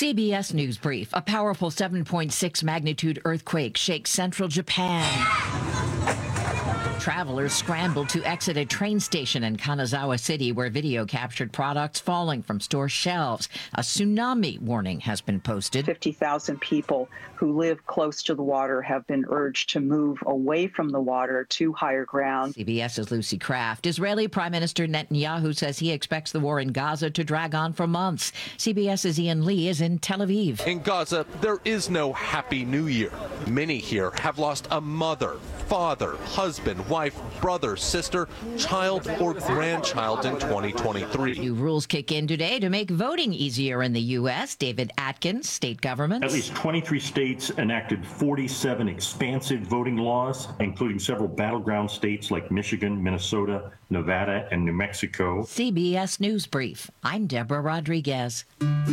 CBS News Brief. A powerful 7.6 magnitude earthquake shakes central Japan. Travelers scrambled to exit a train station in Kanazawa City where video captured products falling from store shelves. A tsunami warning has been posted. 50,000 people who live close to the water have been urged to move away from the water to higher ground. CBS's Lucy Kraft. Israeli Prime Minister Netanyahu says he expects the war in Gaza to drag on for months. CBS's Ian Lee is in Tel Aviv. In Gaza, there is no Happy New Year. Many here have lost a mother, father, husband, wife, brother, sister, child, or grandchild in 2023. New rules kick in today to make voting easier in the U.S. David Atkins, state governments. At least 23 states enacted 47 expansive voting laws, including several battleground states like Michigan, Minnesota, Nevada, and New Mexico. CBS News Brief. I'm Deborah Rodriguez.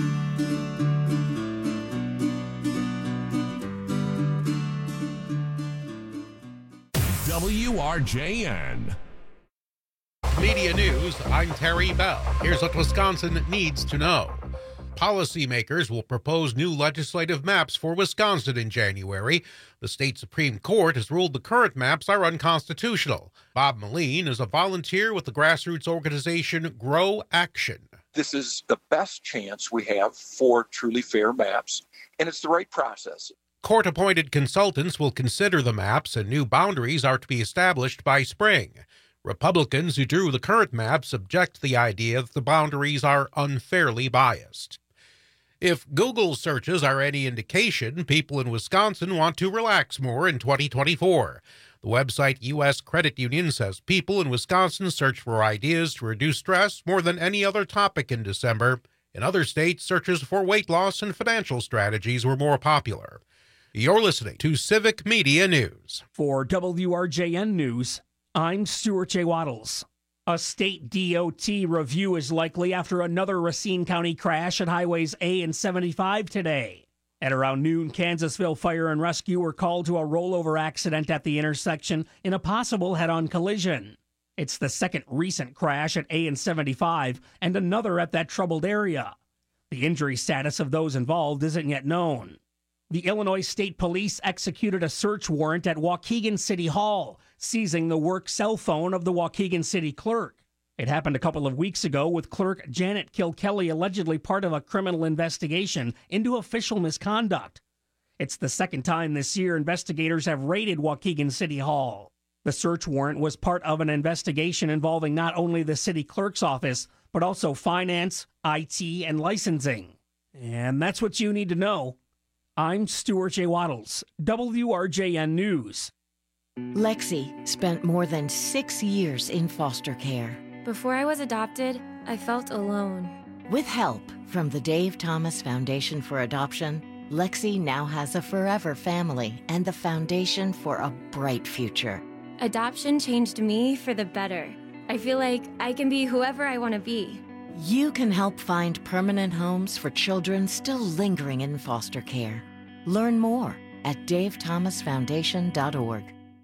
WRJN. Media News, I'm Terry Bell. Here's what Wisconsin needs to know. Policymakers will propose new legislative maps for Wisconsin in January. The state Supreme Court has ruled the current maps are unconstitutional. Bob Moline is a volunteer with the grassroots organization Grow Action. This is the best chance we have for truly fair maps, and it's the right process. Court-appointed consultants will consider the maps, and new boundaries are to be established by spring. Republicans who drew the current maps object to the idea that the boundaries are unfairly biased. If Google searches are any indication, people in Wisconsin want to relax more in 2024. The website U.S. Credit Union says people in Wisconsin search for ideas to reduce stress more than any other topic in December. In other states, searches for weight loss and financial strategies were more popular. You're listening to Civic Media News. For WRJN News, I'm Stuart J. Waddles. A state DOT review is likely after another Racine County crash at highways A and 75 today. At around noon, Kansasville Fire and Rescue were called to a rollover accident at the intersection in a possible head-on collision. It's the second recent crash at A and 75 and another at that troubled area. The injury status of those involved isn't yet known. The Illinois State Police executed a search warrant at Waukegan City Hall, seizing the work cell phone of the Waukegan City clerk. It happened a couple of weeks ago with clerk Janet Kilkelly allegedly part of a criminal investigation into official misconduct. It's the second time this year investigators have raided Waukegan City Hall. The search warrant was part of an investigation involving not only the city clerk's office, but also finance, IT, and licensing. And that's what you need to know. I'm Stuart J. Waddles, WRJN News. Lexi spent more than 6 years in foster care. Before I was adopted, I felt alone. With help from the Dave Thomas Foundation for Adoption, Lexi now has a forever family and the foundation for a bright future. Adoption changed me for the better. I feel like I can be whoever I want to be. You can help find permanent homes for children still lingering in foster care. Learn more at davethomasfoundation.org.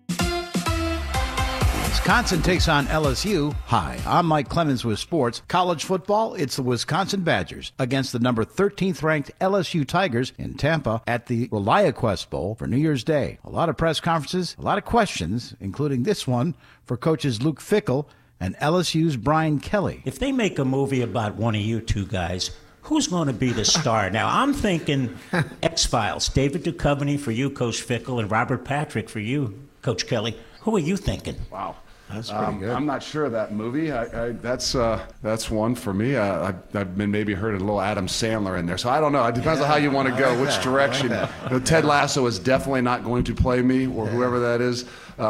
Wisconsin takes on LSU. Hi, I'm Mike Clemens with sports. College football, it's the Wisconsin Badgers against the number 13th ranked LSU Tigers in Tampa at the ReliaQuest Bowl for New Year's Day. A lot of press conferences, a lot of questions, including this one for coaches Luke Fickell and LSU's Brian Kelly. If they make a movie about one of you two guys, who's going to be the star? Now, I'm thinking X-Files. David Duchovny for you, Coach Fickell, and Robert Patrick for you, Coach Kelly. Who are you thinking? Wow. That's pretty good. I'm not sure of that movie. That's one for me. I've been maybe heard a little Adam Sandler in there, so I don't know. It depends on how you want to go, which direction. Ted Lasso is definitely not going to play me, or whoever that is.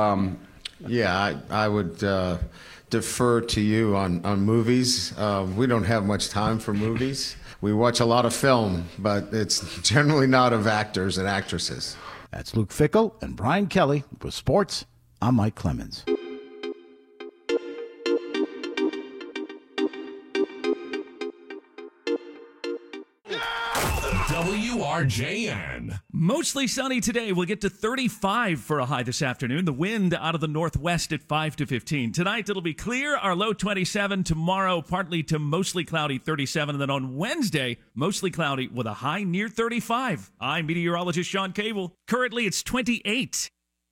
I would defer to you on movies. We don't have much time for movies. We watch a lot of film, but it's generally not of actors and actresses. That's Luke Fickell and Brian Kelly with sports. I'm Mike Clemens. WRJN. WRJN. Mostly sunny today. We'll get to 35 for a high this afternoon. The wind out of the northwest at 5 to 15. Tonight it'll be clear. Our low 27. Tomorrow partly to mostly cloudy 37. And then on Wednesday, mostly cloudy with a high near 35. I'm meteorologist Sean Cable. Currently it's 28.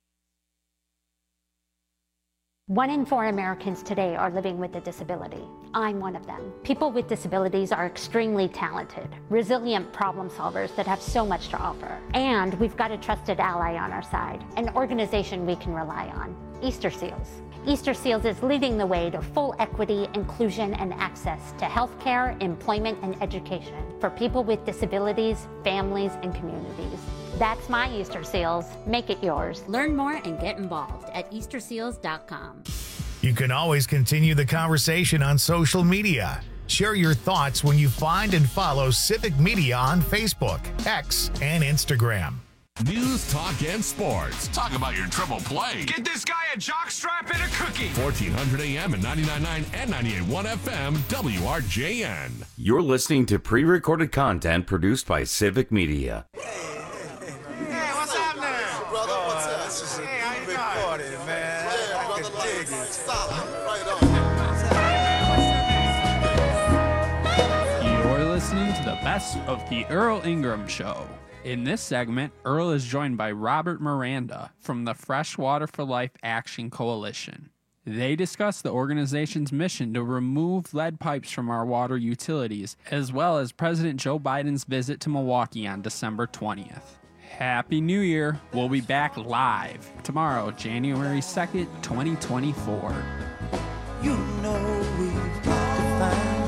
1 in 4 Americans today are living with a disability. I'm one of them. People with disabilities are extremely talented, resilient problem solvers that have so much to offer. And we've got a trusted ally on our side, an organization we can rely on, Easter Seals. Easter Seals is leading the way to full equity, inclusion, and access to healthcare, employment, and education for people with disabilities, families, and communities. That's my Easter Seals. Make it yours. Learn more and get involved at easterseals.com. You can always continue the conversation on social media. Share your thoughts when you find and follow Civic Media on Facebook, X, and Instagram. News, talk, and sports. Talk about your triple play. Get this guy a jockstrap and a cookie. 1400 AM and 99.9 and 98.1 FM, WRJN. You're listening to pre-recorded content produced by Civic Media. You're listening to the best of the Earl Ingram Show. In this segment, Earl is joined by Robert Miranda from the Freshwater for Life Action Coalition. They discuss the organization's mission to remove lead pipes from our water utilities, as well as President Joe Biden's visit to Milwaukee on December 20th. Happy New Year. We'll be back live tomorrow, January 2nd, 2024. You know we've got to find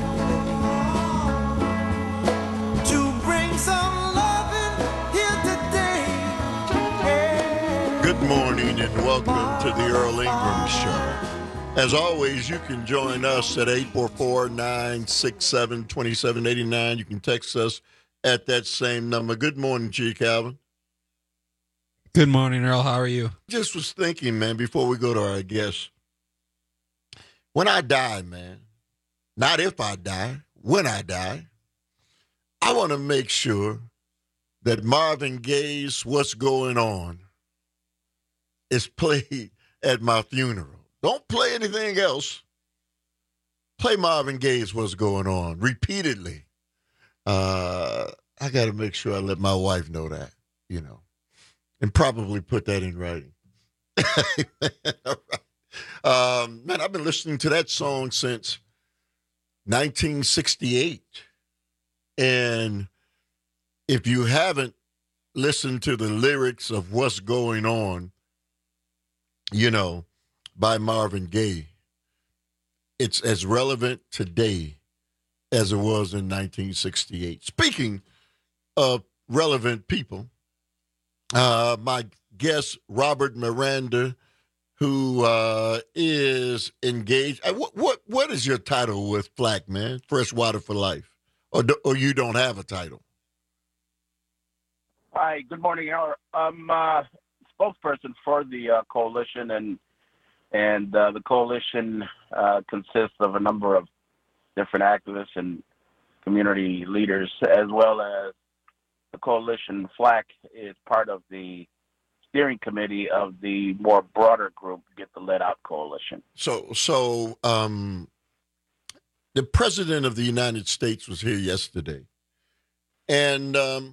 a way to bring some loving here today. Yeah. Good morning and welcome to the Earl Ingram Show. As always, you can join us at 844-967-2789. You can text us at that same number. Good morning, G. Calvin. Good morning, Earl. How are you? Just was thinking, man, before we go to our guests, when I die, man, not if I die, when I die, I want to make sure that Marvin Gaye's What's Going On is played at my funeral. Don't play anything else. Play Marvin Gaye's What's Going On repeatedly. I got to make sure I let my wife know that, you know. And probably put that in writing. All right. Man, I've been listening to that song since 1968. And if you haven't listened to the lyrics of What's Going On, you know, by Marvin Gaye, it's as relevant today as it was in 1968. Speaking of relevant people, my guest, Robert Miranda, who is engaged. What is your title with FLAC, man? Freshwater for Life, or you don't have a title? Hi, good morning, Howard. I'm spokesperson for the coalition, and the coalition consists of a number of different activists and community leaders, as well as the coalition. FLAC is part of the steering committee of the more broader group, Get the Lead Out Coalition. So the President of the United States was here yesterday, and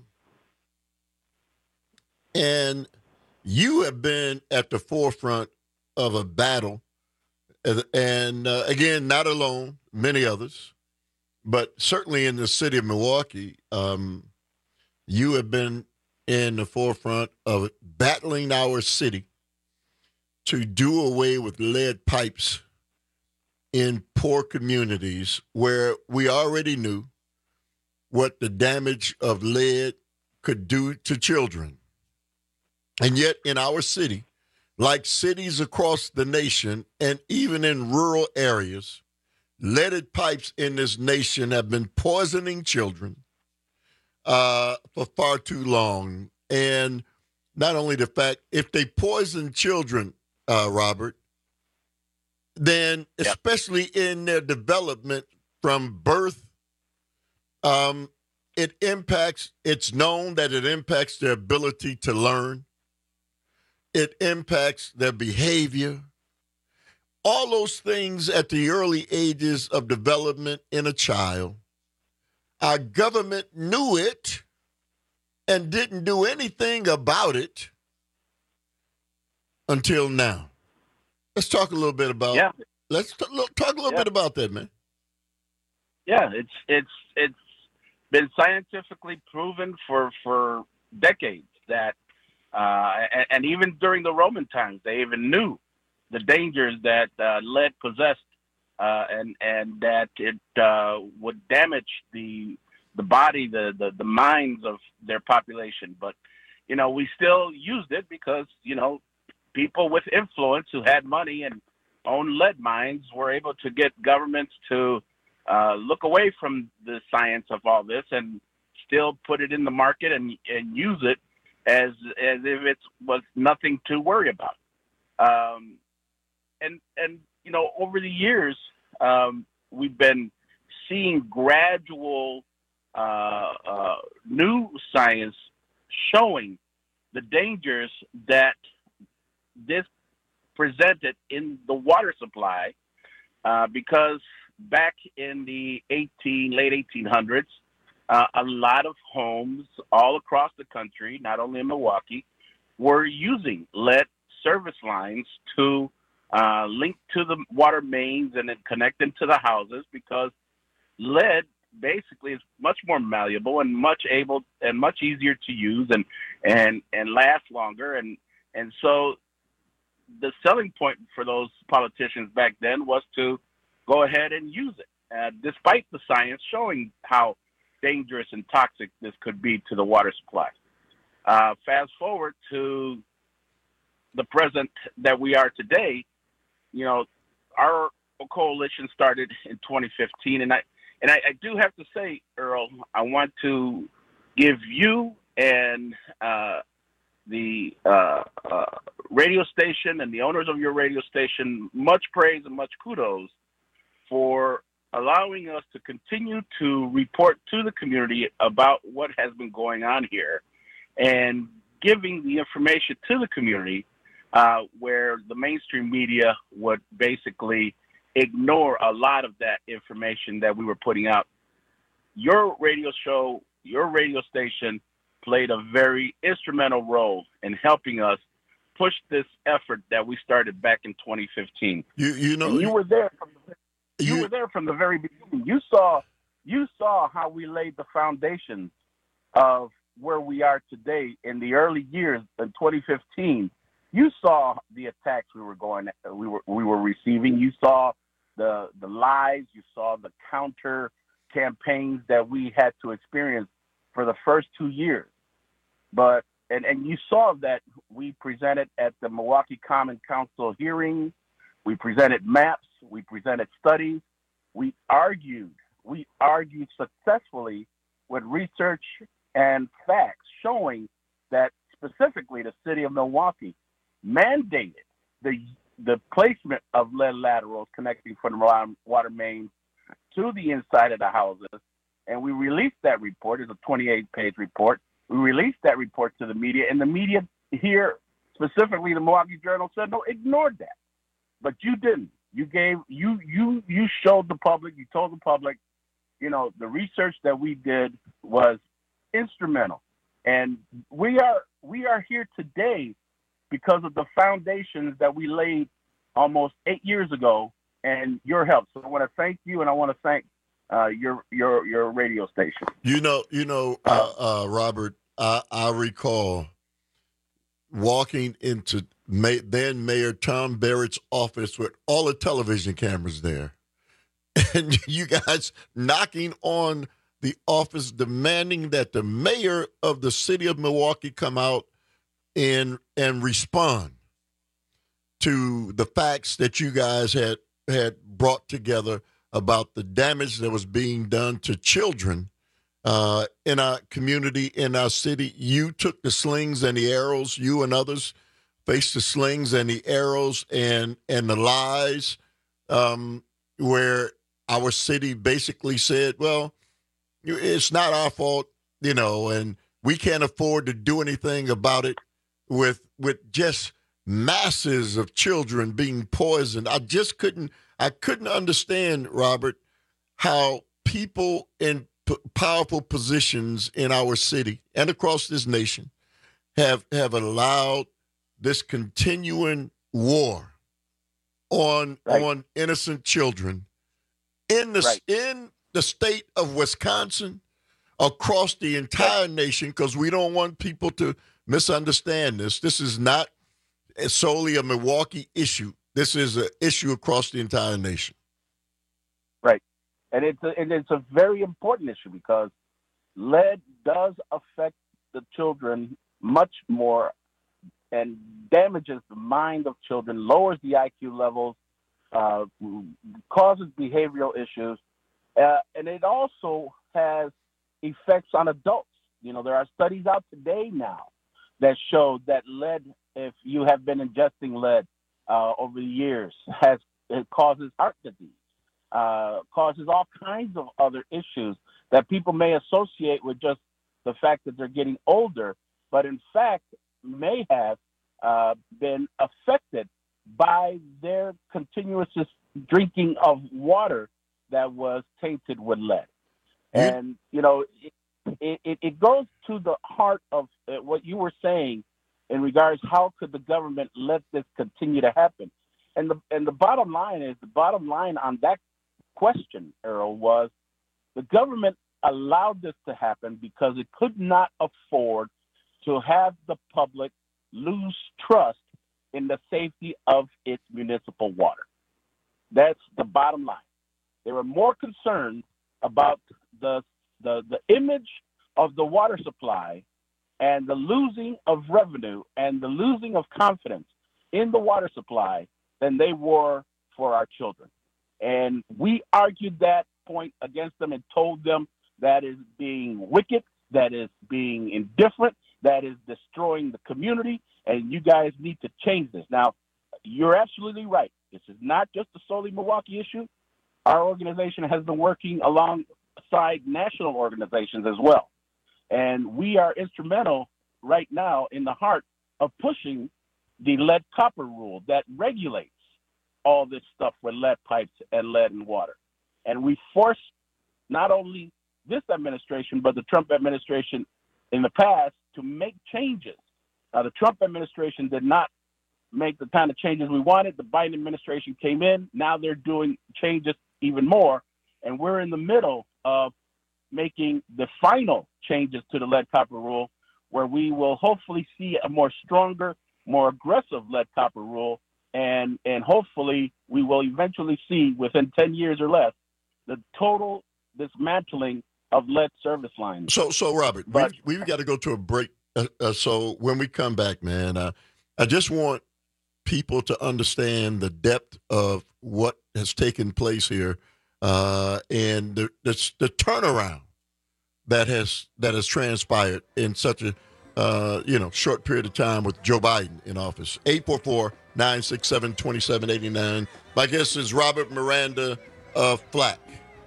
you have been at the forefront of a battle, and again, not alone, many others, but certainly in the city of Milwaukee, you have been in the forefront of battling our city to do away with lead pipes in poor communities where we already knew what the damage of lead could do to children. And yet in our city, like cities across the nation and even in rural areas, leaded pipes in this nation have been poisoning children for far too long. And not only the fact, if they poison children, Robert, then especially in their development from birth, it's known that it impacts their ability to learn. It impacts their behavior. All those things at the early ages of development in a child. Our government knew it and didn't do anything about it until now. Let's talk a little bit about. Yeah. Let's talk a little bit about that, man. Yeah, it's been scientifically proven for decades that, and even during the Roman times, they even knew the dangers that lead possessed, and that it would damage the body, the minds of their population. But we still used it because people with influence who had money and owned lead mines were able to get governments to look away from the science of all this and still put it in the market and use it as if it was nothing to worry about. And over the years, we've been seeing gradual new science showing the dangers that this presented in the water supply, because back in the late 1800s, a lot of homes all across the country, not only in Milwaukee, were using lead service lines to link to the water mains and then connect them to the houses, because lead basically is much more malleable and much easier to use and last longer. And so the selling point for those politicians back then was to go ahead and use it, despite the science showing how dangerous and toxic this could be to the water supply. Fast forward to the present that we are today. Our coalition started in 2015, and I do have to say, Earl, I want to give you and the radio station and the owners of your radio station much praise and much kudos for allowing us to continue to report to the community about what has been going on here and giving the information to the community, where the mainstream media would basically ignore a lot of that information that we were putting out. Your radio show, your radio station played a very instrumental role in helping us push this effort that we started back in 2015. You were there from the very beginning. You saw how we laid the foundation of where we are today in the early years in 2015. You saw the attacks we were receiving. You saw the lies. You saw the counter campaigns that we had to experience for the first 2 years. But and you saw that we presented at the Milwaukee Common Council hearings. We presented maps. We presented studies. We argued successfully with research and facts showing that specifically the city of Milwaukee mandated the placement of lead laterals connecting from the water mains to the inside of the houses. And we released that report. It's a 28-page report. We released that report to the media, and the media here, specifically the Milwaukee Journal, said, no, ignored that. But you didn't. You showed the public, you told the public, the research that we did was instrumental. And we are here today because of the foundations that we laid almost 8 years ago and your help. So I want to thank you, and I want to thank your radio station. Robert, I recall walking into then Mayor Tom Barrett's office with all the television cameras there, and you guys knocking on the office demanding that the mayor of the city of Milwaukee come out and respond to the facts that you guys had brought together about the damage that was being done to children in our community, in our city. You took the slings and the arrows, you and others faced the slings and the arrows and the lies, where our city basically said, well, it's not our fault, and we can't afford to do anything about it with just masses of children being poisoned. I couldn't understand, Robert, how people in powerful positions in our city and across this nation have allowed this continuing war on innocent children in the state of Wisconsin, across the entire nation, because we don't want people to misunderstand this. This is not solely a Milwaukee issue. This is an issue across the entire nation. Right. And it's a very important issue because lead does affect the children much more and damages the mind of children, lowers the IQ levels, causes behavioral issues, and it also has effects on adults. There are studies out today now that show that lead, if you have been ingesting lead over the years, it causes heart disease, causes all kinds of other issues that people may associate with just the fact that they're getting older, but in fact may have been affected by their continuous drinking of water that was tainted with lead. And, it goes to the heart of what you were saying in regards how could the government let this continue to happen. And the bottom line on that question, Earl, was the government allowed this to happen because it could not afford to have the public lose trust in the safety of its municipal water. That's the bottom line. They were more concerned about the image of the water supply and the losing of revenue and the losing of confidence in the water supply than they were for our children. And we argued that point against them and told them that is being wicked, that is being indifferent, that is destroying the community, and you guys need to change this. Now, you're absolutely right. This is not just a solely Milwaukee issue. Our organization has been working alongside national organizations as well. And we are instrumental right now in the heart of pushing the lead copper rule that regulates all this stuff with lead pipes and lead and water. And we force not only this administration, but the Trump administration in the past to make changes. Now, the Trump administration did not make the kind of changes we wanted. The Biden administration came in. Now they're doing changes even more. And we're in the middle of making the final changes to the lead copper rule, where we will hopefully see a more stronger, more aggressive lead copper rule. And hopefully we will eventually see within 10 years or less the total dismantling of lead service lines. So Robert, we've got to go to a break. So when we come back, man, I just want people to understand the depth of what has taken place here and the turnaround that has transpired in such a short period of time with Joe Biden in office. 844-967-2789. My guest is Robert Miranda of Flack.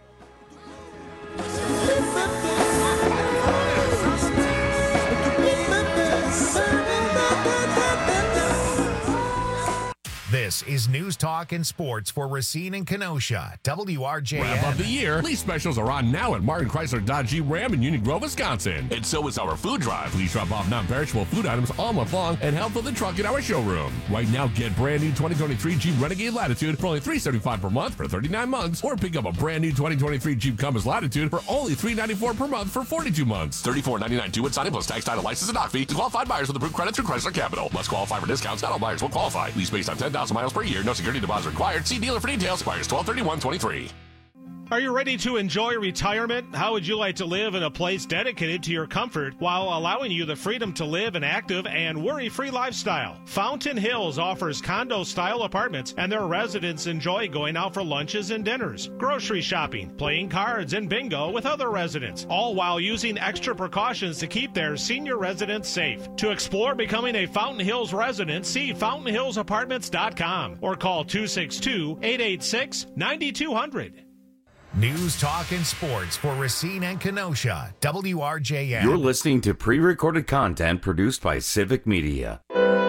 This is News Talk and Sports for Racine and Kenosha, WRJN. Wrap up the year. Lease specials are on now at Martin Chrysler Dodge Jeep Ram in Union Grove, Wisconsin. And so is our food drive. Please drop off non-perishable food items all month long and help fill the truck in our showroom. Right now, get brand new 2023 Jeep Renegade Latitude for only $375 per month for 39 months, or pick up a brand new 2023 Jeep Compass Latitude for only $394 per month for 42 months. $34.99 due with signing plus tax, title, license, and dock fee to qualified buyers with approved credit through Chrysler Capital. Must qualify for discounts. Not all buyers will qualify. Lease based on 10,000 miles per year. No security deposit required. See dealer for details. Expires 12/31/23. Are you ready to enjoy retirement? How would you like to live in a place dedicated to your comfort while allowing you the freedom to live an active and worry-free lifestyle? Fountain Hills offers condo-style apartments, and their residents enjoy going out for lunches and dinners, grocery shopping, playing cards, and bingo with other residents, all while using extra precautions to keep their senior residents safe. To explore becoming a Fountain Hills resident, see fountainhillsapartments.com or call 262-886-9200. News, talk, and sports for Racine and Kenosha. WRJN. You're listening to pre-recorded content produced by Civic Media.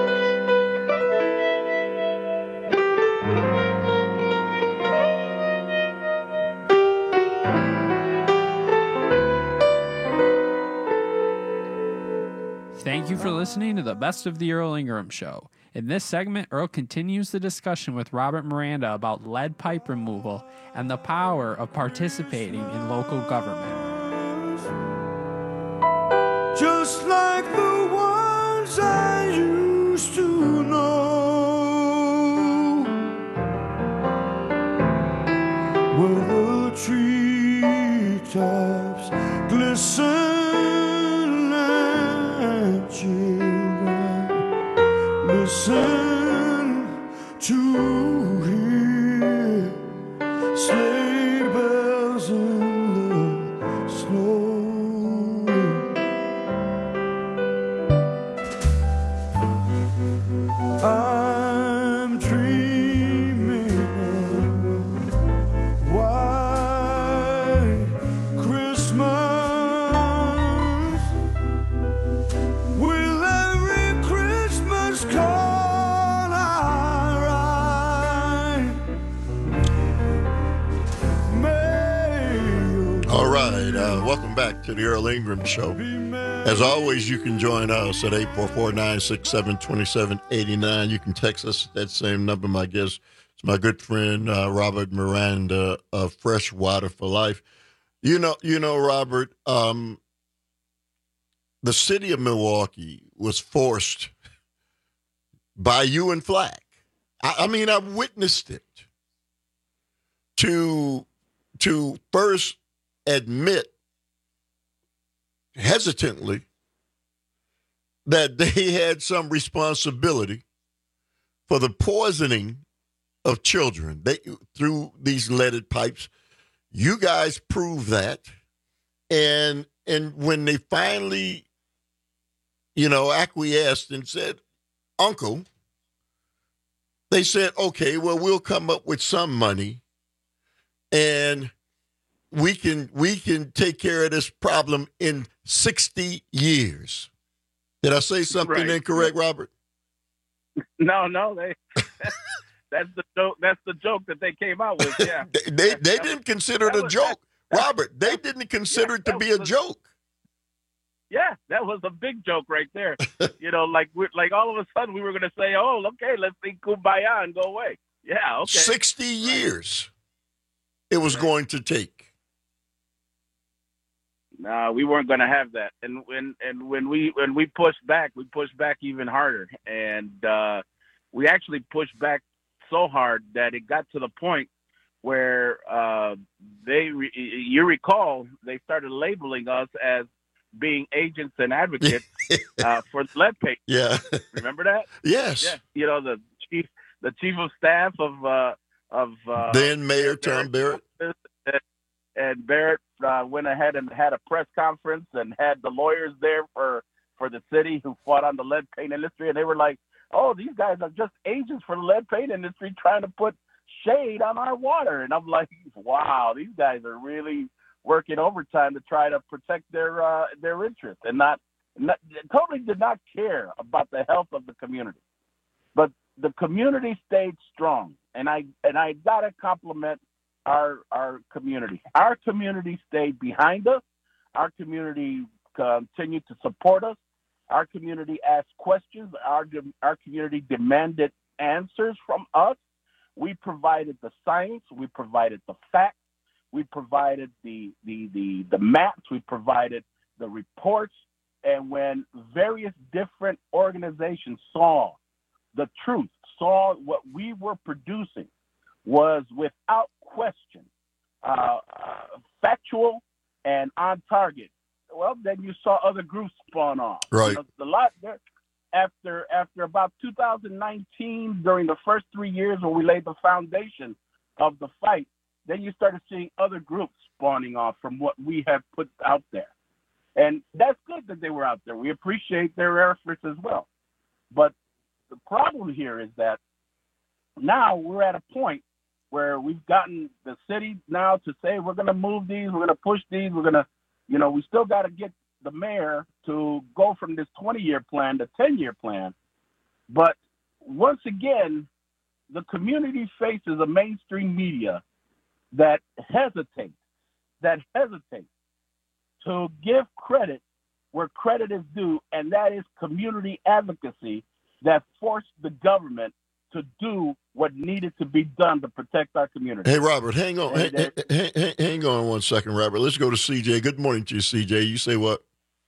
Thank you for listening to the Best of the Earl Ingram Show. In this segment, Earl continues the discussion with Robert Miranda about lead pipe removal and the power of participating in local government. Just like the ones I used to know, where the treetops glisten and children listen to hear sleigh bells in the snow. I'm dreaming of white Christmas with every Christmas card I write. All right, welcome back to the Earl Ingram Show. As always, you can join us at 844-967-2789. You can text us at that same number. My guest is my good friend, Robert Miranda of Fresh Water for Life. You know, Robert, the city of Milwaukee was forced by you and Flack. I mean, I've witnessed it to first admit hesitantly that they had some responsibility for the poisoning of children through these leaded pipes. You guys proved that. And when they finally, acquiesced and said, Uncle, they said, okay, well, we'll come up with some money and we can take care of this problem in 60 years. Did I say something incorrect, Robert? No, that's the joke. That's the joke that they came out with. Yeah, they didn't consider it a joke, Robert. They didn't consider it to be a joke. Yeah, that was a big joke right there. Like all of a sudden we were going to say, "Oh, okay, let's sing Kumbaya and go away." Yeah, okay. 60 years it was going to take. No, we weren't going to have that. And when we pushed back, we pushed back even harder. And we actually pushed back so hard that it got to the point where you recall, they started labeling us as being agents and advocates for lead paint. Yeah. Remember that? Yes. Yeah. The chief of staff of then Mayor Tom Barrett. And Barrett went ahead and had a press conference and had the lawyers there for the city who fought on the lead paint industry. And they were like, oh, these guys are just agents for the lead paint industry trying to put shade on our water. And I'm like, wow, these guys are really working overtime to try to protect their interests and not totally did not care about the health of the community. But the community stayed strong. And I got to compliment our community. Our community stayed behind us. Our community continued to support us. Our community asked questions. Our community demanded answers from us. We provided the science. We provided the facts. We provided the maps. We provided the reports. And when various different organizations saw the truth, saw what we were producing was without question factual and on target, well, then you saw other groups spawn off. Right. A lot there. After about 2019, during the first 3 years when we laid the foundation of the fight, then you started seeing other groups spawning off from what we have put out there. And that's good that they were out there. We appreciate their efforts as well. But the problem here is that now we're at a point where we've gotten the city now to say we're going to move these, we're going to push these, we're going to, we still got to get the mayor to go from this 20-year plan to 10-year plan. But once again, the community faces a mainstream media that hesitates to give credit where credit is due, and that is community advocacy that forced the government to do what needed to be done to protect our community. Hey, Robert, hang on. Hang on 1 second, Robert. Let's go to CJ. Good morning to you, CJ. You say what?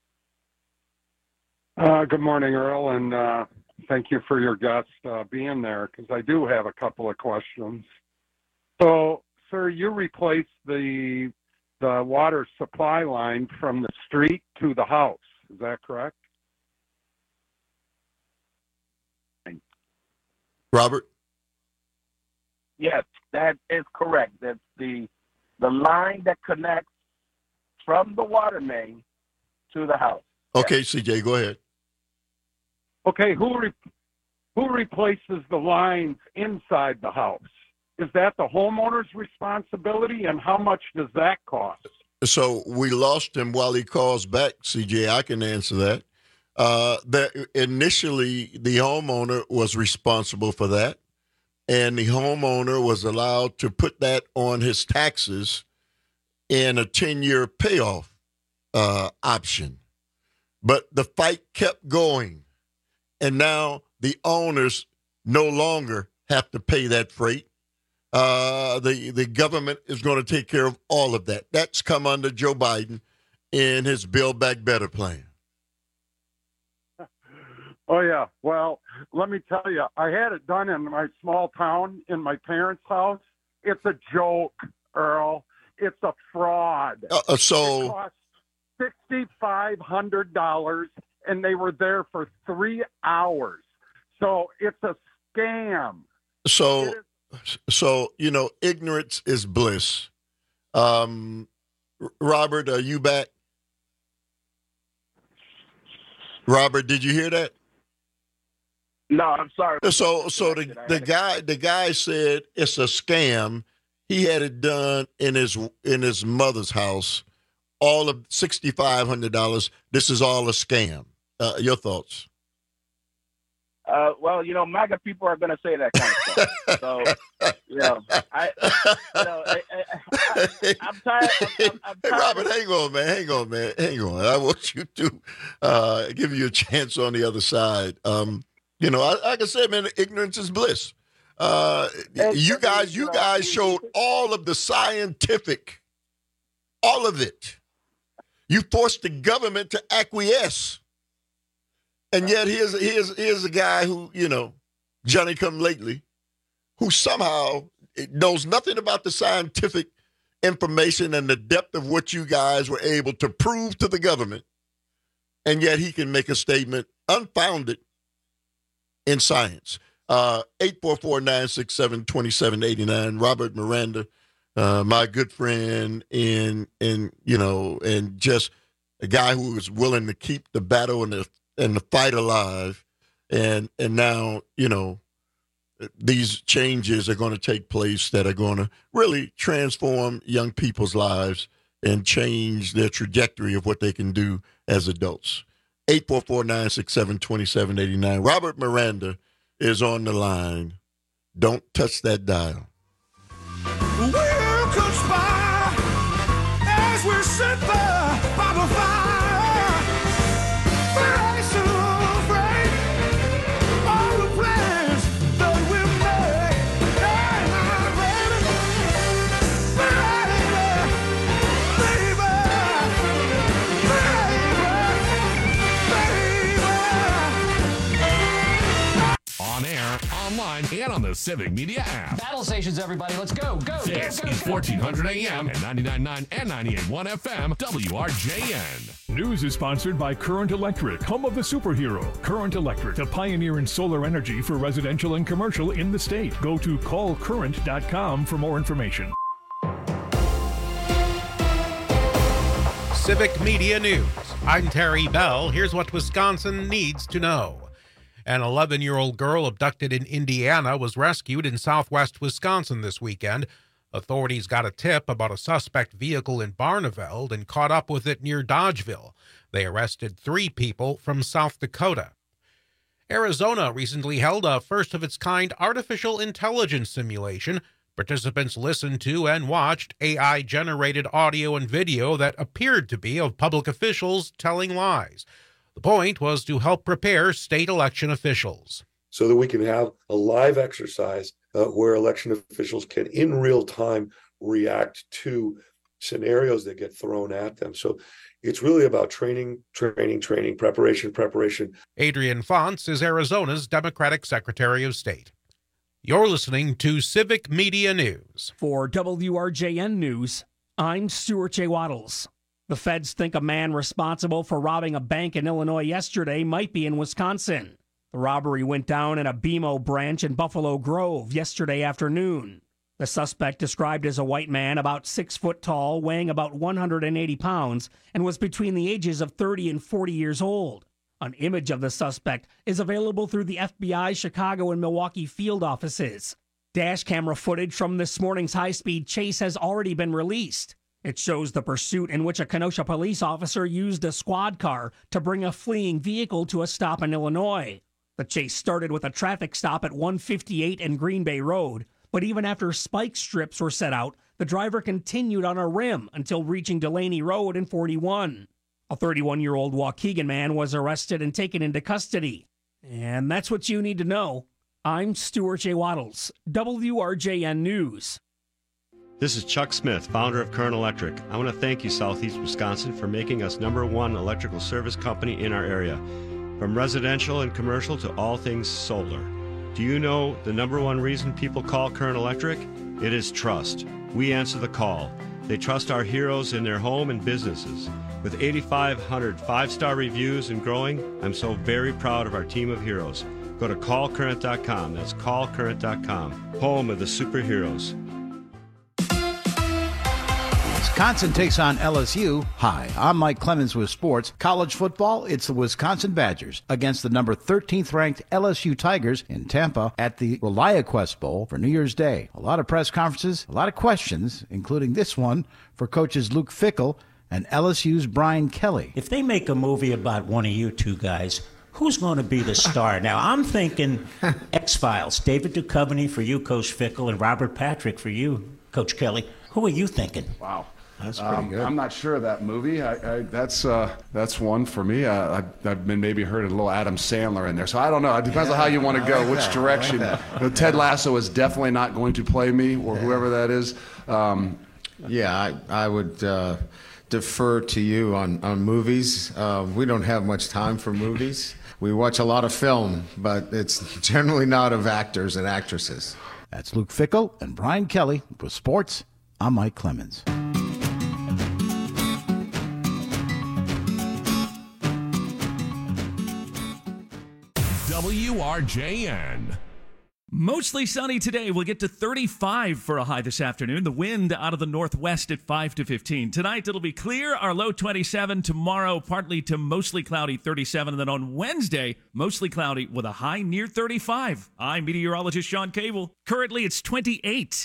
Good morning, Earl, and thank you for your guest being there, because I do have a couple of questions. So, sir, you replaced the water supply line from the street to the house. Is that correct? Robert? Yes, that is correct. That's the line that connects from the water main to the house. Okay, yes. CJ, go ahead. Okay, who replaces the lines inside the house? Is that the homeowner's responsibility, and how much does that cost? So we lost him while he calls back, CJ. I can answer that. Initially, the homeowner was responsible for that, and the homeowner was allowed to put that on his taxes in a 10-year payoff option. But the fight kept going, and now the owners no longer have to pay that freight. The government is going to take care of all of that. That's come under Joe Biden in his Build Back Better plan. Oh, yeah. Well, let me tell you, I had it done in my small town in my parents' house. It's a joke, Earl. It's a fraud. It cost $6,500, and they were there for 3 hours. So it's a scam. So ignorance is bliss. Robert, are you back? Robert, did you hear that? No, I'm sorry. So the guy said it's a scam. He had it done in his mother's house. All of $6,500. This is all a scam. Your thoughts? Well, MAGA people are going to say that kind of stuff. So, I'm tired. I'm tired. Hey, Robert, hang on, man. Hang on. I want you to give you a chance on the other side. Like I said, man, ignorance is bliss. You guys showed all of the scientific, all of it. You forced the government to acquiesce. And yet here's a guy who, Johnny come lately, who somehow knows nothing about the scientific information and the depth of what you guys were able to prove to the government. And yet he can make a statement unfounded in science. 844-967-2789. Robert Miranda, my good friend, and just a guy who was willing to keep the battle and the fight alive. And now, these changes are going to take place that are going to really transform young people's lives and change their trajectory of what they can do as adults. 844-967-2789. Robert Miranda is on the line. Don't touch that dial. We'll conspire as we sit there by the fire. Celebrate all the plans that we made. On air, online, and on the Civic Media app. Battle stations, everybody. Let's go. This is 1400 AM and 99.9 and 98.1 FM, WRJN. News is sponsored by Current Electric, home of the superhero. Current Electric, the pioneer in solar energy for residential and commercial in the state. Go to callcurrent.com for more information. Civic Media News. I'm Terry Bell. Here's what Wisconsin needs to know. An 11-year-old girl abducted in Indiana was rescued in southwest Wisconsin this weekend. Authorities got a tip about a suspect vehicle in Barneveld and caught up with it near Dodgeville. They arrested 3 people from South Dakota. Arizona recently held a first-of-its-kind artificial intelligence simulation. Participants listened to and watched AI-generated audio and video that appeared to be of public officials telling lies. The point was to help prepare state election officials. So that we can have a live exercise where election officials can, in real time, react to scenarios that get thrown at them. So it's really about training, preparation. Adrian Fonts is Arizona's Democratic Secretary of State. You're listening to Civic Media News. For WRJN News, I'm Stuart J. Waddles. The feds think a man responsible for robbing a bank in Illinois yesterday might be in Wisconsin. The robbery went down in a BMO branch in Buffalo Grove yesterday afternoon. The suspect, described as a white man about 6 foot tall, weighing about 180 pounds, and was between the ages of 30 and 40 years old. An image of the suspect is available through the FBI Chicago and Milwaukee field offices. Dash camera footage from this morning's high-speed chase has already been released. It shows the pursuit in which a Kenosha police officer used a squad car to bring a fleeing vehicle to a stop in Illinois. The chase started with a traffic stop at 158 and Green Bay Road, but even after spike strips were set out, the driver continued on a rim until reaching Delaney Road and 41. A 31-year-old Waukegan man was arrested and taken into custody. And that's what you need to know. I'm Stuart J. Waddles, WRJN News. This is Chuck Smith, founder of Current Electric. I want to thank you, Southeast Wisconsin, for making us #1 electrical service company in our area. From residential and commercial to all things solar. Do you know the #1 reason people call Current Electric? It is trust. We answer the call. They trust our heroes in their home and businesses. With 8,500 5-star reviews and growing, I'm so very proud of our team of heroes. Go to callcurrent.com. That's callcurrent.com. Home of the superheroes. Wisconsin takes on LSU. Hi, I'm Mike Clemens with sports. College football, it's the Wisconsin Badgers against the number 13th ranked LSU Tigers in Tampa at the ReliaQuest Bowl for New Year's Day. A lot of press conferences, a lot of questions, including this one for coaches Luke Fickell and LSU's Brian Kelly. If they make a movie about one of you 2 guys, who's going to be the star? Now, I'm thinking X-Files. David Duchovny for you, Coach Fickell, and Robert Patrick for you, Coach Kelly. Who are you thinking? Wow. That's pretty good. I'm not sure of that movie. That's one for me. I've been maybe heard a little Adam Sandler in there. So I don't know. It depends on how you want to go, which direction. Ted Lasso is definitely not going to play me, or whoever that is. I would defer to you on movies. We don't have much time for movies. We watch a lot of film, but it's generally not of actors and actresses. That's Luke Fickell and Brian Kelly with sports. I'm Mike Clemens. WRJN. Mostly sunny today. We'll get to 35 for a high this afternoon. The wind out of the northwest at 5 to 15. Tonight it'll be clear. Our low 27. Tomorrow partly to mostly cloudy 37. And then on Wednesday, mostly cloudy with a high near 35. I'm meteorologist Sean Cable. Currently it's 28.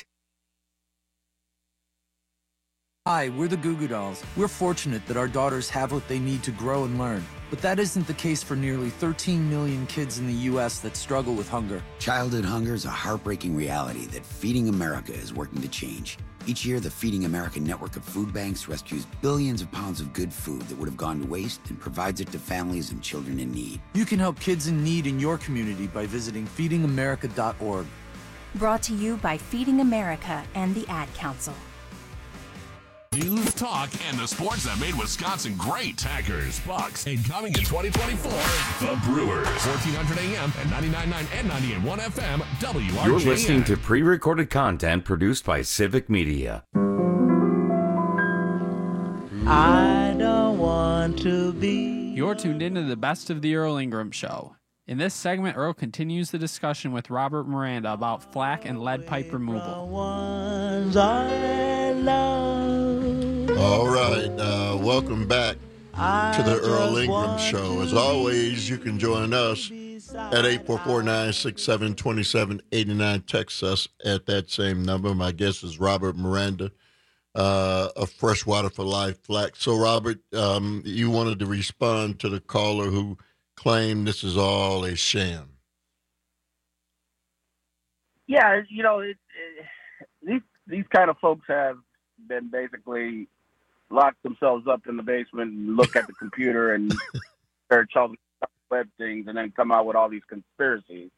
Hi, we're the Goo Goo Dolls. We're fortunate that our daughters have what they need to grow and learn. But that isn't the case for nearly 13 million kids in the U.S. that struggle with hunger. Childhood hunger is a heartbreaking reality that Feeding America is working to change. Each year, the Feeding America network of food banks rescues billions of pounds of good food that would have gone to waste and provides it to families and children in need. You can help kids in need in your community by visiting feedingamerica.org. Brought to you by Feeding America and the Ad Council. News, talk, and the sports that made Wisconsin great. Packers, Bucks, and coming in 2024, the Brewers. 1400 AM and 99.9 and 98.1 FM, WRJN. You're listening to pre-recorded content produced by Civic Media. I don't want to be. You're tuned into the Best of the Earl Ingram Show. In this segment, Earl continues the discussion with Robert Miranda about flak and lead pipe removal. All right, welcome back to the Earl Ingram Show. As always, you can join us at 844-967-2789. Text us at that same number. My guest is Robert Miranda of Freshwater for Life Flax. So, Robert, you wanted to respond to the caller who claimed this is all a sham. Yeah, these kind of folks have been basically locked themselves up in the basement and look at the computer and search all the web things and then come out with all these conspiracies.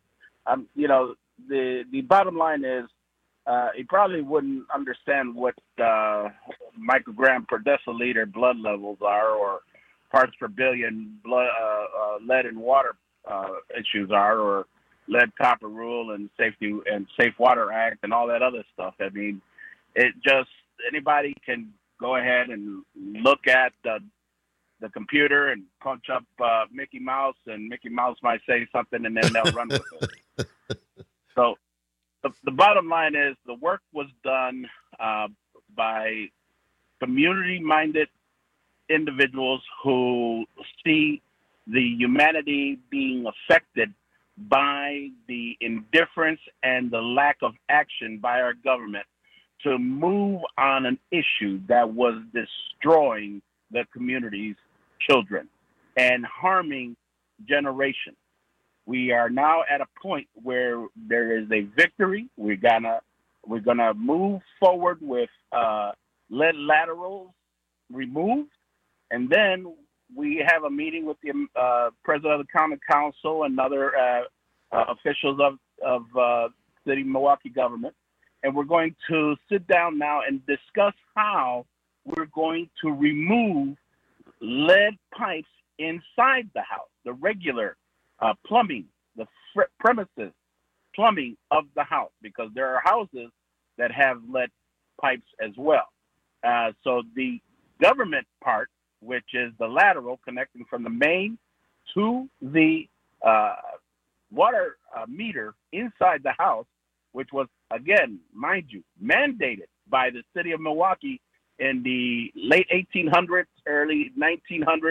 The bottom line is he probably wouldn't understand what microgram per deciliter blood levels are or parts per billion lead and water issues are, or lead copper rule and safety and Safe Water Act and all that other stuff. I mean, it just, anybody can go ahead and look at the computer and punch up Mickey Mouse, and Mickey Mouse might say something and then they'll run with it. So the bottom line is the work was done by community-minded individuals who see the humanity being affected by the indifference and the lack of action by our government to move on an issue that was destroying the community's children and harming generations. We are now at a point where there is a victory. We're gonna move forward with lead laterals removed, and then we have a meeting with the president of the county council and other officials of city Milwaukee government, and we're going to sit down now and discuss how we're going to remove lead pipes inside the house, the regular plumbing, the premises plumbing of the house, because there are houses that have lead pipes as well. So the government part, which is the lateral connecting from the main to the water meter inside the house, which was, again, mind you, mandated by the city of Milwaukee in the late 1800s, early 1900s.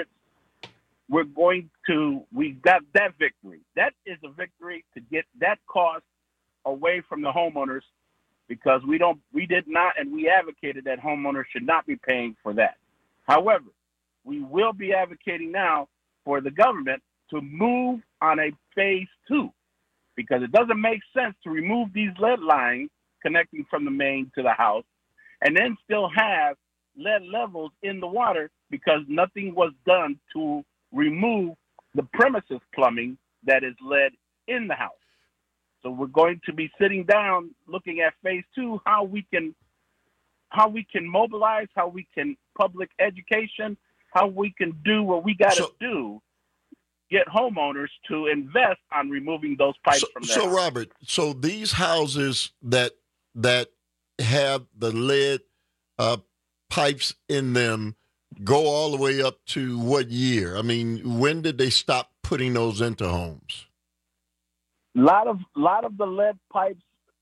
We've got that victory. That is a victory to get that cost away from the homeowners, because we did not, and we advocated that homeowners should not be paying for that. However, we will be advocating now for the government to move on a phase 2, because it doesn't make sense to remove these lead lines connecting from the main to the house and then still have lead levels in the water because nothing was done to remove the premises plumbing that is lead in the house. So we're going to be sitting down looking at phase 2, how we can mobilize, how we can public education, how we can do what we got to do, get homeowners to invest on removing those pipes from their house. Robert, so these houses that have the lead pipes in them go all the way up to what year? I mean, when did they stop putting those into homes? A lot of the lead pipes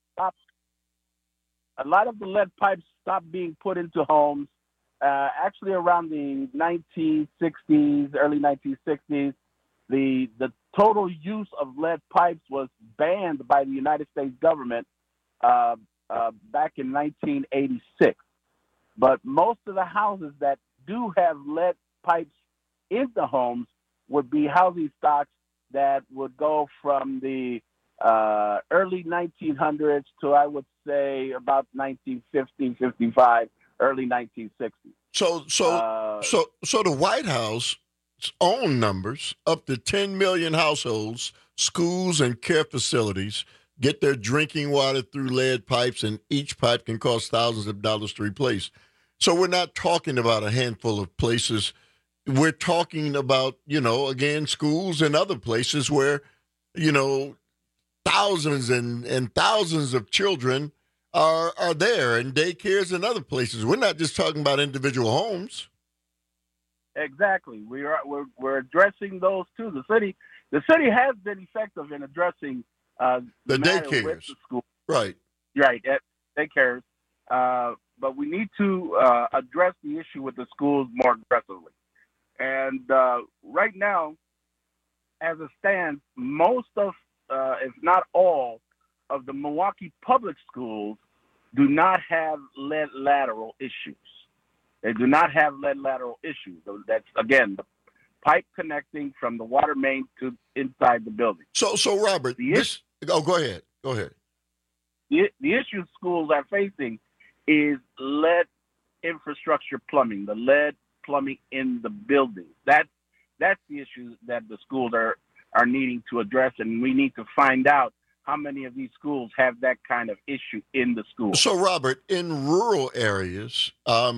stopped being put into homes actually around the 1960s, early 1960s. The total use of lead pipes was banned by the United States government back in 1986. But most of the houses that do have lead pipes in the homes would be housing stocks that would go from the early 1900s to, I would say, about 1950, 55, early 1960s. So the White House own numbers, up to 10 million households, schools, and care facilities get their drinking water through lead pipes, and each pipe can cost thousands of dollars to replace. So we're not talking about a handful of places. We're talking about, again, schools and other places where, thousands and thousands of children are there, and daycares and other places. We're not just talking about individual homes. Exactly. We're addressing those too. The city has been effective in addressing the daycares with the school. Right. At daycares. But we need to address the issue with the schools more aggressively. And right now, as it stands, most of, if not all, of the Milwaukee public schools do not have lead lateral issues. They do not have lead lateral issues. So that's, again, the pipe connecting from the water main to inside the building. So Robert, go ahead. Go ahead. The issue schools are facing is lead infrastructure plumbing, the lead plumbing in the building. That's the issue that the schools are needing to address, and we need to find out how many of these schools have that kind of issue in the school. So, Robert, in rural areas,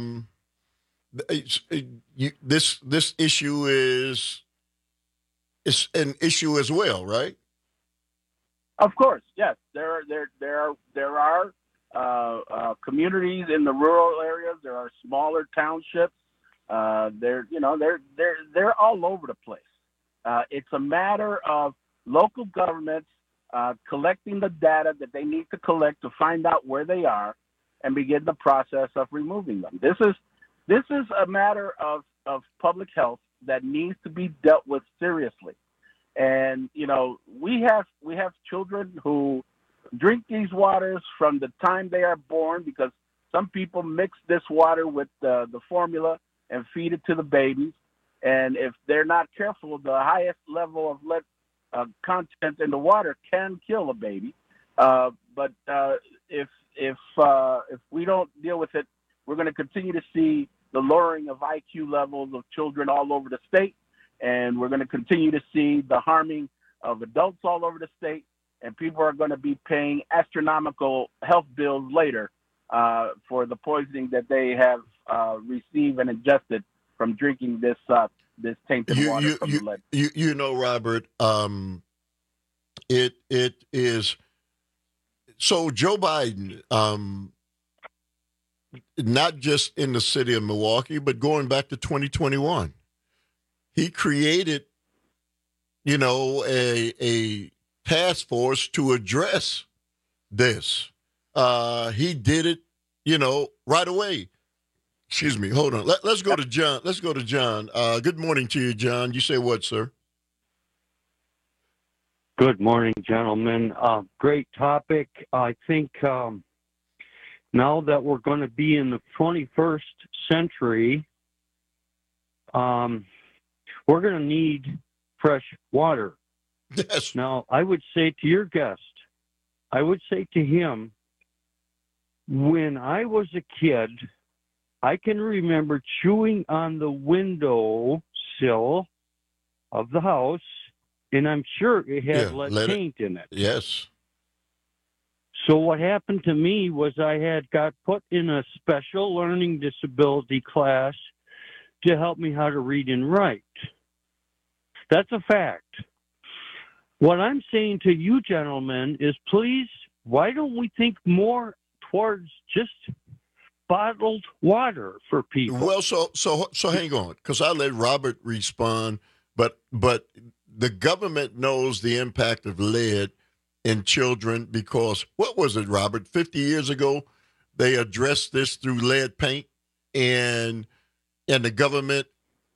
this issue is an issue as well, right? Of course, yes. There are communities in the rural areas. There are smaller townships. They're all over the place. It's a matter of local governments collecting the data that they need to collect to find out where they are and begin the process of removing them. This is a matter of public health that needs to be dealt with seriously. And, we have children who drink these waters from the time they are born, because some people mix this water with the formula and feed it to the babies. And if they're not careful, the highest level of lead content in the water can kill a baby. But if we don't deal with it, we're going to continue to see the lowering of IQ levels of children all over the state, and we're going to continue to see the harming of adults all over the state, and people are going to be paying astronomical health bills later for the poisoning that they have received and ingested from drinking this tainted water from the lead. Robert, it is so Joe Biden, not just in the city of Milwaukee, but going back to 2021, he created, a task force to address this. He did it, right away. Excuse me. Hold on. Let's go to John. Let's go to John. Good morning to you, John. You say what, sir? Good morning, gentlemen. Great topic. I think now that we're going to be in the 21st century, we're going to need fresh water. Yes. Now, I would say to your guest, I would say to him, when I was a kid, I can remember chewing on the window sill of the house, and I'm sure it had lead paint in it. Yes. So what happened to me was I got put in a special learning disability class to help me how to read and write. That's a fact. What I'm saying to you gentlemen is, please, why don't we think more towards just bottled water for people? Well, so hang on, because I let Robert respond, but the government knows the impact of lead in children because, what was it, Robert? 50 years ago, they addressed this through lead paint, and the government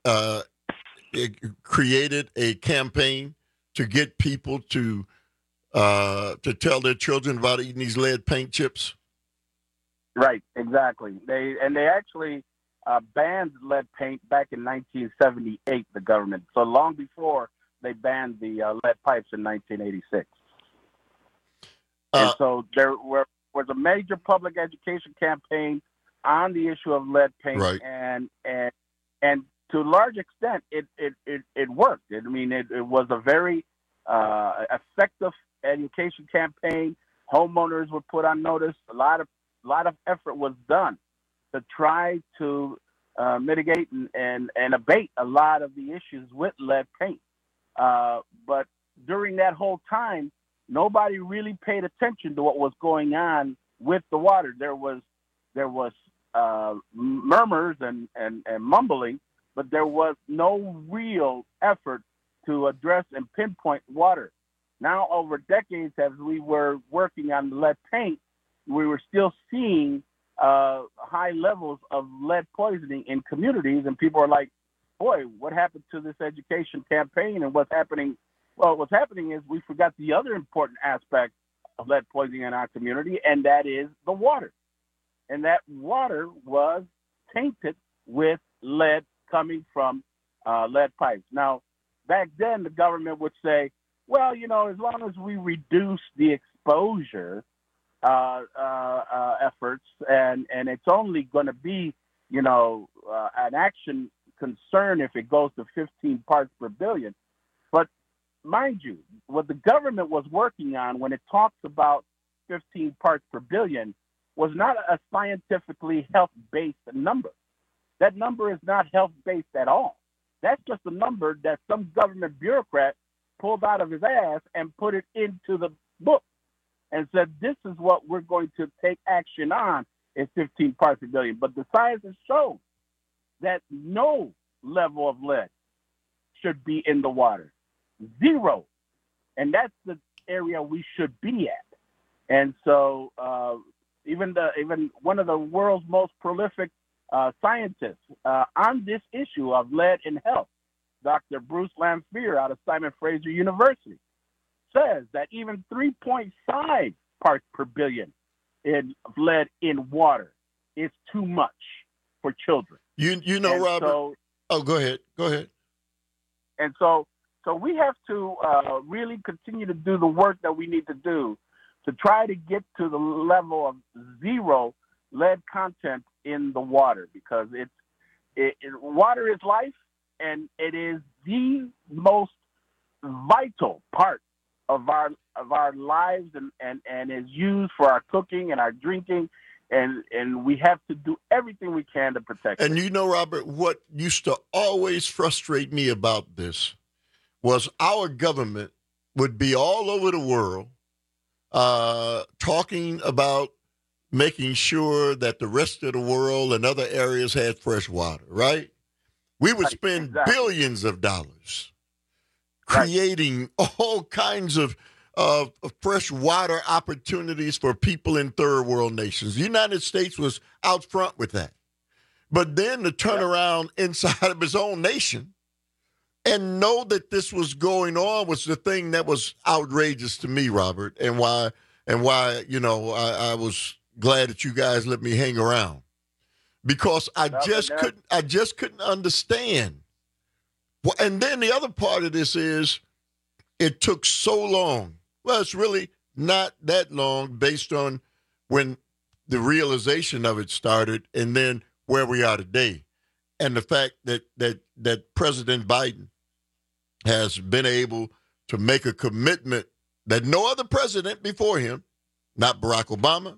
created a campaign to get people to tell their children about eating these lead paint chips. Right, exactly. They actually banned lead paint back in 1978, the government. So long before they banned the lead pipes in 1986. And so there was a major public education campaign on the issue of lead paint, right. and to a large extent, it worked. I mean, it was a very effective education campaign. Homeowners were put on notice. A lot of effort was done to try to mitigate and abate a lot of the issues with lead paint. But during that whole time, nobody really paid attention to what was going on with the water. There was murmurs and mumbling, but there was no real effort to address and pinpoint water. Now, over decades, as we were working on lead paint, we were still seeing high levels of lead poisoning in communities, and people are like, boy, what happened to this education campaign and what's happening Well, what's happening is we forgot the other important aspect of lead poisoning in our community, and that is the water. And that water was tainted with lead coming from lead pipes. Now, back then, the government would say, well, as long as we reduce the exposure efforts, and it's only going to be, an action concern if it goes to 15 parts per billion. But mind you, what the government was working on when it talks about 15 parts per billion was not a scientifically health-based number. That number is not health-based at all. That's just a number that some government bureaucrat pulled out of his ass and put it into the book and said, this is what we're going to take action on is 15 parts per billion. But the science has shown that no level of lead should be in the water. 0. And that's the area we should be at. And so even one of the world's most prolific scientists on this issue of lead in health, Dr. Bruce Lanphier out of Simon Fraser University, says that even 3.5 parts per billion in lead in water is too much for children. Robert. Go ahead. And so we have to really continue to do the work that we need to do to try to get to the level of 0 lead content in the water, because water is life, and it is the most vital part of our lives, and is used for our cooking and our drinking, and we have to do everything we can to protect it. And Robert, what used to always frustrate me about this was our government would be all over the world talking about making sure that the rest of the world and other areas had fresh water, right? We would spend billions of dollars creating all kinds of fresh water opportunities for people in third world nations. The United States was out front with that. But then to turn around inside of his own nation and know that this was going on was the thing that was outrageous to me, Robert, and why I was glad that you guys let me hang around, because I just couldn't understand. And then the other part of this is it took so long. Well, it's really not that long based on when the realization of it started and then where we are today. And the fact that President Biden has been able to make a commitment that no other president before him, not Barack Obama,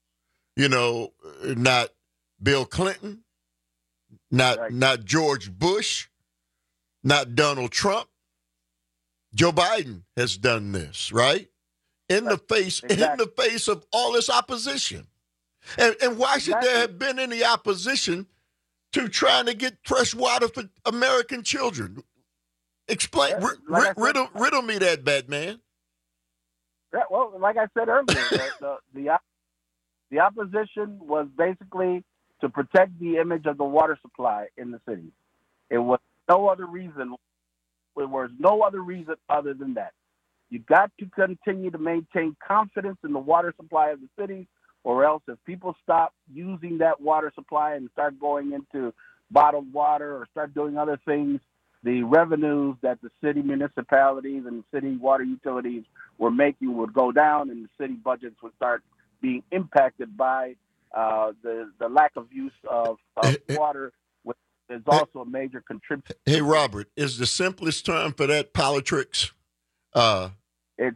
not Bill Clinton, not George Bush, not Donald Trump. Joe Biden has done this, right? In the face of all this opposition. And why should there have been any opposition to trying to get fresh water for American children? Explain, riddle me that, Batman. Yeah, well, like I said earlier, the opposition was basically to protect the image of the water supply in the city. It was no other reason. There was no other reason other than that. You got to continue to maintain confidence in the water supply of the city, or else if people stop using that water supply and start going into bottled water or start doing other things, the revenues that the city municipalities and city water utilities were making would go down, and the city budgets would start being impacted by the lack of use of water, which is also a major contributor. Hey, Robert, is the simplest term for that politics? It's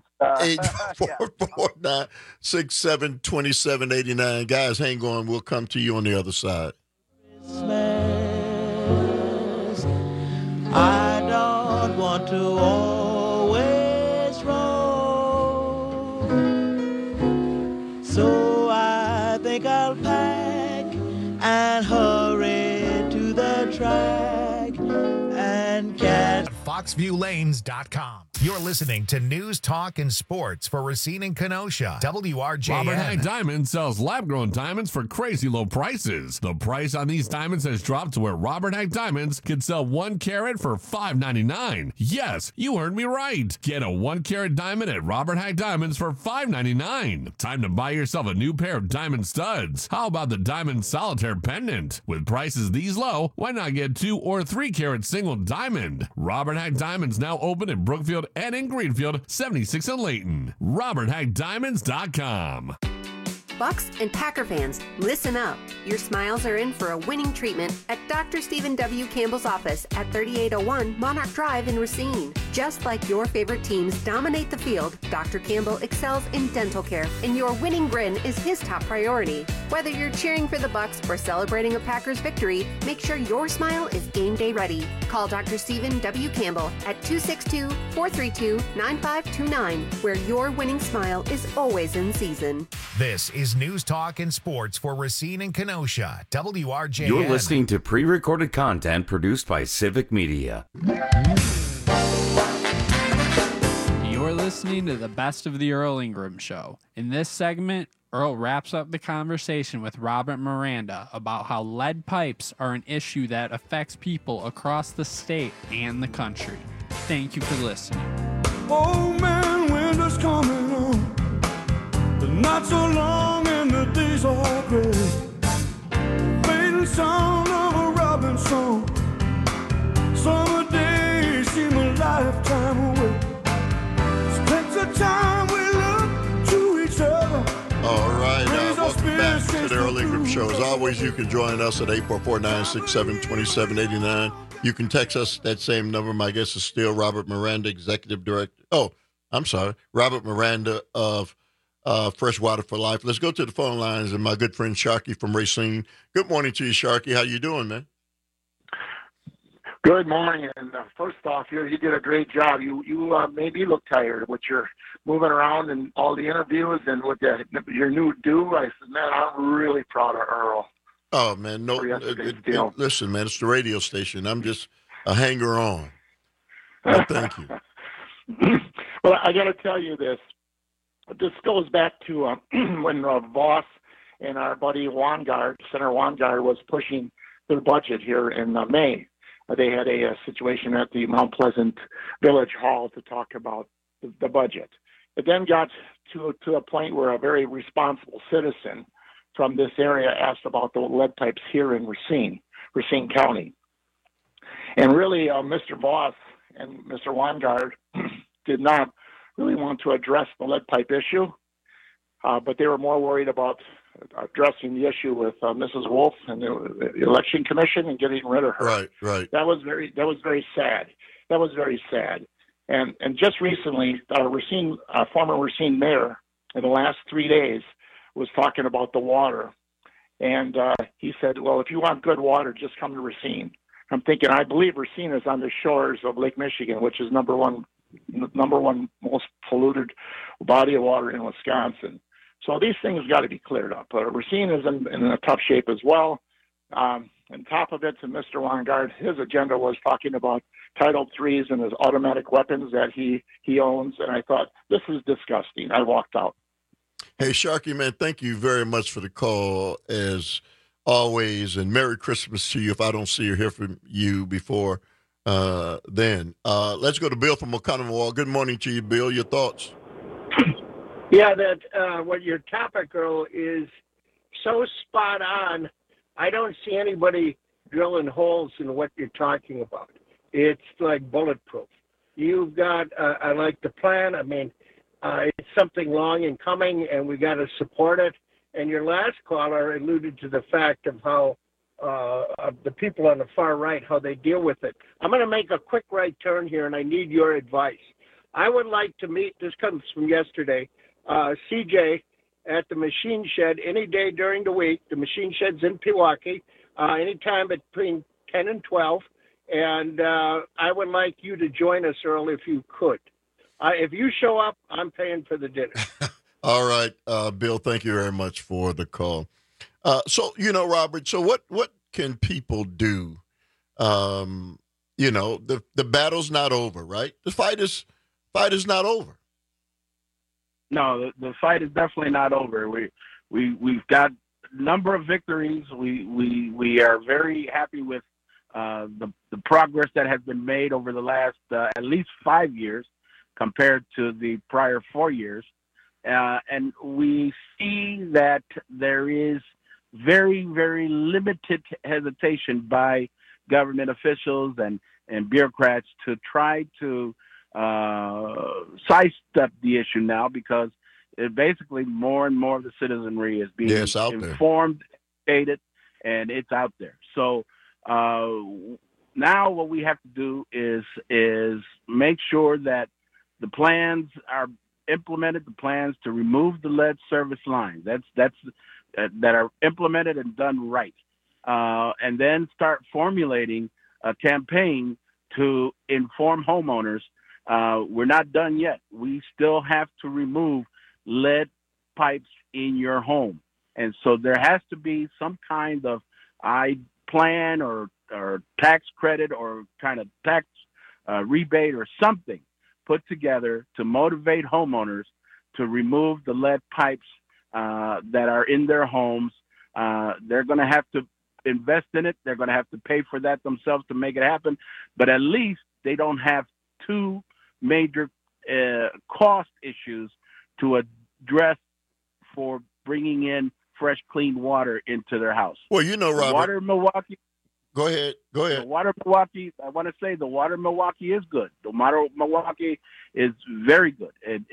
844-967-2789. Guys, hang on. We'll come to you on the other side. I don't want to always roam, so I think I'll pack and hurry to the track and catch FoxViewLanes.com. You're listening to News, Talk, and Sports for Racine and Kenosha. WRJN. Robert Hagg Diamonds sells lab-grown diamonds for crazy low prices. The price on these diamonds has dropped to where Robert Hagg Diamonds can sell 1 carat for $5.99. Yes, you heard me right. Get a 1 carat diamond at Robert Hagg Diamonds for $5.99. Time to buy yourself a new pair of diamond studs. How about the diamond solitaire pendant? With prices these low, why not get 2 or 3 carat single diamond? Robert Hagg Diamonds now open in Brookfield and in Greenfield, 76 in Layton. RobertHaggDiamonds.com. Bucks and Packer fans, listen up. Your smiles are in for a winning treatment at Dr. Stephen W. Campbell's office at 3801 Monarch Drive in Racine. Just like your favorite teams dominate the field, Dr. Campbell excels in dental care, and your winning grin is his top priority. Whether you're cheering for the Bucks or celebrating a Packers victory, make sure your smile is game day ready. Call Dr. Stephen W. Campbell at 262-432-9529, where your winning smile is always in season. This is News, Talk, and Sports for Racine and Kenosha. WRJN. You're listening to pre-recorded content produced by Civic Media. You're listening to the Best of the Earl Ingram Show. In this segment, Earl wraps up the conversation with Robert Miranda about how lead pipes are an issue that affects people across the state and the country. Thank you for listening. Oh man, winter's coming on. The nights are long and the days are gray. Fading sound of a robin song. Summer days seem a lifetime away. Spent the time we look to each other. All right, welcome back to the Earl Ingram Show. As always, you can join us at 844-967-2789. You can text us that same number. My guest is still Robert Miranda, Executive Director. Oh, I'm sorry, Robert Miranda of Freshwater for Life. Let's go to the phone lines and my good friend Sharky from Racine. Good morning to you, Sharky. How you doing, man? Good morning. And first off, you did a great job. You made me look tired with your moving around and all the interviews and with your new do. I said, man, I'm really proud of Earl. Oh, man. No, listen, man, it's the radio station. I'm just a hanger-on. No, thank you. Well, I got to tell you this. This goes back to when Voss and our buddy Senator Wangard was pushing their budget here in May. They had a situation at the Mount Pleasant Village Hall to talk about the budget. It then got to a point where a very responsible citizen from this area asked about the lead pipes here in Racine County. And really, Mr. Voss and Mr. Wangard did not really want to address the lead pipe issue, but they were more worried about addressing the issue with Mrs. Wolf and the Election Commission and getting rid of her. Right. That was very sad. And just recently, our former Racine mayor, in the last 3 days, was talking about the water, and he said, "Well, if you want good water, just come to Racine." I'm thinking, I believe Racine is on the shores of Lake Michigan, which is number one most polluted body of water in Wisconsin. So these things got to be cleared up. Racine is in a tough shape as well. On top of it, to Mr. Wangard, his agenda was talking about Title IIIs and his automatic weapons that he owns, and I thought, this is disgusting. I walked out. Hey, Sharky, man, thank you very much for the call, as always, and Merry Christmas to you if I don't see or hear from you before then. Let's go to Bill from Oconomowoc. Good morning to you, Bill. Your thoughts? Yeah, what your topic, Earl, is so spot on. I don't see anybody drilling holes in what you're talking about. It's like bulletproof. You've got, I like the plan. I mean, it's something long in coming, and we got to support it. And your last caller alluded to the fact of how the people on the far right, how they deal with it. I'm going to make a quick right turn here, and I need your advice. I would like to meet, this comes from yesterday, CJ at the Machine Shed any day during the week. The Machine Shed's in Pewaukee, anytime between 10 and 12. And I would like you to join us, Earl, if you could. If you show up, I'm paying for the dinner. All right, Bill, thank you very much for the call. So, Robert, so what can people do? The battle's not over, right? The fight is fight is not over. No, the fight is definitely not over. We've got a number of victories. We are very happy with the progress that has been made over the last at least 5 years compared to the prior 4 years. And we see that there is very, very limited hesitation by government officials and bureaucrats to try to sidestep the issue now, because basically more and more of the citizenry is being informed, educated, and it's out there. So now what we have to do is make sure that the plans are implemented, the plans to remove the lead service lines. That are implemented and done right, and then start formulating a campaign to inform homeowners. We're not done yet. We still have to remove lead pipes in your home, and so there has to be some kind of plan or tax credit or kind of tax rebate or something put together to motivate homeowners to remove the lead pipes that are in their homes. They're going to have to invest in it. They're going to have to pay for that themselves to make it happen. But at least they don't have two major cost issues to address for bringing in fresh, clean water into their house. Well, you know, Robert. Water in Milwaukee. Go ahead. The water in Milwaukee, I want to say the water in Milwaukee is good. The water in Milwaukee is very good.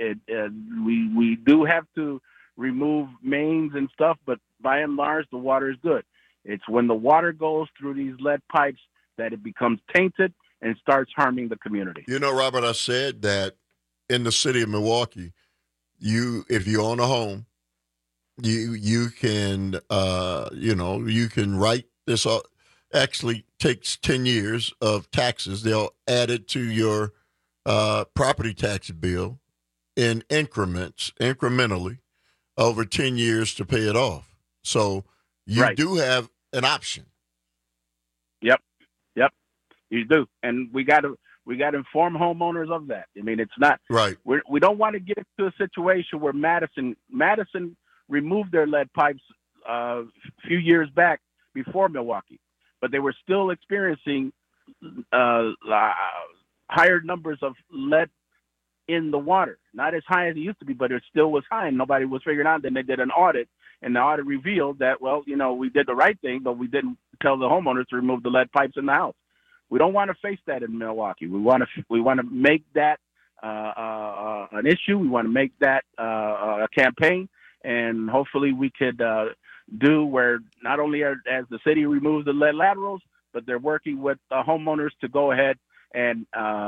We do have to remove mains and stuff, but by and large, the water is good. It's when the water goes through these lead pipes that it becomes tainted and starts harming the community. You know, Robert, I said that in the city of Milwaukee, if you own a home, you can you can write this off. Actually takes 10 years of taxes. They'll add it to your property tax bill in incrementally over 10 years to pay it off. So you do have an option. Yep, you do, and we got to inform homeowners of that. I mean, it's not right. We don't want to get into a situation where Madison removed their lead pipes a few years back before Milwaukee, but they were still experiencing higher numbers of lead in the water. Not as high as it used to be, but it still was high, and nobody was figuring out. Then they did an audit, and the audit revealed that, well, we did the right thing, but we didn't tell the homeowners to remove the lead pipes in the house. We don't want to face that in Milwaukee. We want to make that an issue. We want to make that a campaign, and hopefully we could do where not only as the city removes the lead laterals, but they're working with homeowners to go ahead and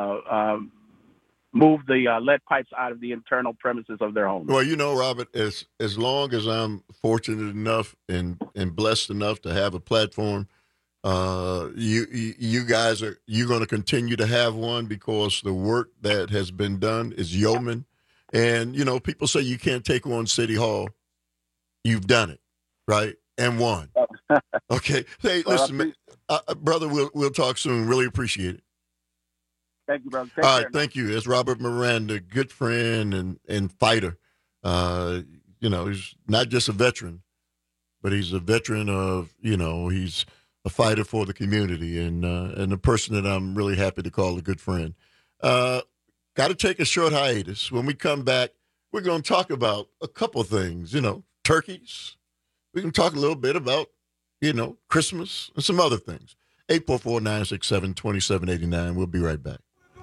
move the lead pipes out of the internal premises of their homes. Well, Robert, as long as I'm fortunate enough and blessed enough to have a platform, you guys you're going to continue to have one, because the work that has been done is yeoman. And, people say you can't take on City Hall. You've done it, right? And won. Okay. Hey, listen, brother, we'll talk soon. Really appreciate it. Thank you, brother. All right, thank you. It's Robert Miranda, good friend and fighter. He's not just a veteran, but he's a veteran of, he's a fighter for the community and a person that I'm really happy to call a good friend. Got to take a short hiatus. When we come back, we're going to talk about a couple of things, turkeys. We can talk a little bit about, Christmas and some other things. 844-967-2789. We'll be right back.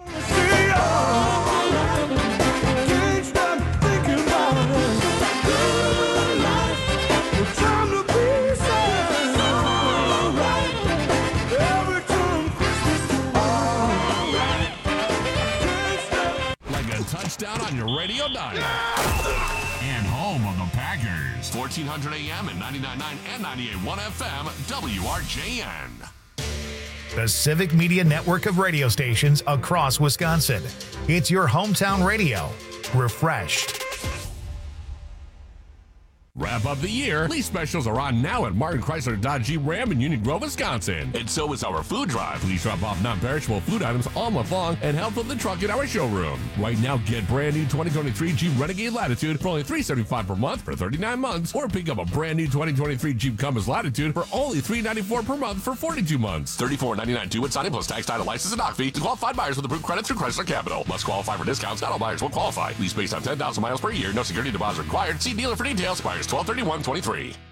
Touchdown on your radio dial. And home of the Packers. 1400 AM and 99.9 and 98.1 FM, WRJN. The Civic Media network of radio stations across Wisconsin. It's your hometown radio. Refreshed. Wrap up the year. Lease specials are on now at Martin Chrysler Dodge Jeep Ram in Union Grove, Wisconsin. And so is our food drive. Please drop off non-perishable food items all month long and help fill the truck in our showroom. Right now, get brand new 2023 Jeep Renegade Latitude for only $375 per month for 39 months, or pick up a brand new 2023 Jeep Compass Latitude for only $394 per month for 42 months. $34.99 due with signing plus tax, title, license, and dock fee to qualified buyers with approved credit through Chrysler Capital. Must qualify for discounts. Not all buyers will qualify. Lease based on 10,000 miles per year. No security deposit required. See dealer for details. Expires 12/31/23.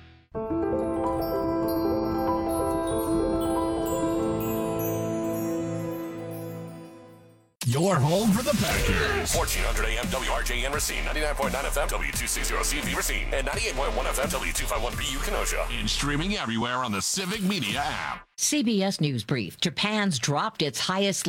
Your home for the Packers. 1400 AM WRJN Racine, 99.9 FM W260CV Racine, and 98.1 FM W251BU Kenosha. And streaming everywhere on the Civic Media app. CBS News Brief. Japan's dropped its highest